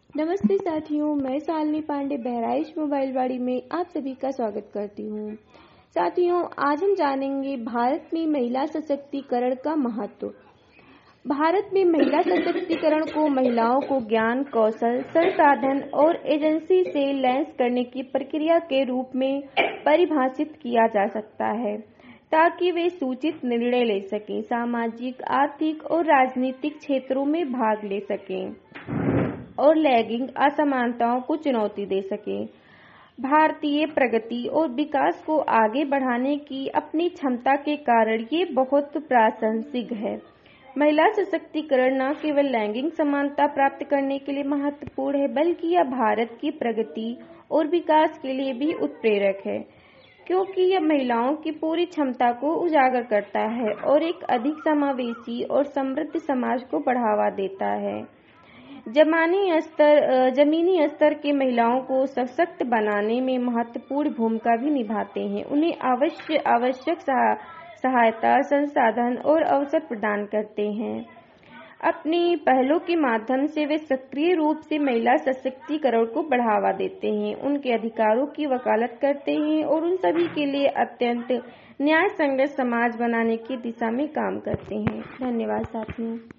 नमस्ते साथियों, मैं शालिनी पांडे बहराइच मोबाइल वाड़ी में आप सभी का स्वागत करती हूँ। साथियों, आज हम जानेंगे भारत में महिला सशक्तिकरण का महत्व। भारत में महिला सशक्तिकरण को महिलाओं को ज्ञान, कौशल, संसाधन और एजेंसी से लैस करने की प्रक्रिया के रूप में परिभाषित किया जा सकता है, ताकि वे सूचित निर्णय ले सकें, सामाजिक, आर्थिक और राजनीतिक क्षेत्रों में भाग ले सकें और लैंगिक असमानताओं को चुनौती दे सके। भारतीय प्रगति और विकास को आगे बढ़ाने की अपनी क्षमता के कारण ये बहुत प्रासंगिक है। महिला सशक्तिकरण न केवल लैंगिक समानता प्राप्त करने के लिए महत्वपूर्ण है, बल्कि यह भारत की प्रगति और विकास के लिए भी उत्प्रेरक है, क्योंकि यह महिलाओं की पूरी क्षमता को उजागर करता है और एक अधिक समावेशी और समृद्ध समाज को बढ़ावा देता है। जमीनी स्तर के महिलाओं को सशक्त बनाने में महत्वपूर्ण भूमिका भी निभाते हैं। उन्हें आवश्यक सहायता, संसाधन और अवसर प्रदान करते हैं। अपनी पहलों के माध्यम से वे सक्रिय रूप से महिला सशक्तिकरण को बढ़ावा देते हैं, उनके अधिकारों की वकालत करते हैं और उन सभी के लिए अत्यंत न्याय संगत समाज बनाने की दिशा में काम करते हैं। धन्यवाद साथियों।